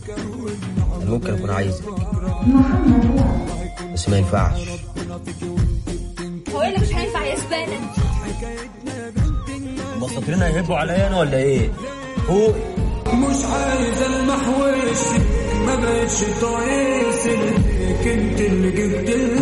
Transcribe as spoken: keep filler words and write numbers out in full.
ممكن اكون عايزك بس ما ينفعش. هو ايه اللي مش هينفع يا زبالة؟ المساطرين هيهبوا عليا انا ولا ايه؟ هو مش عايز المحوش، ما بقتش طايق سلك، انت اللي جبت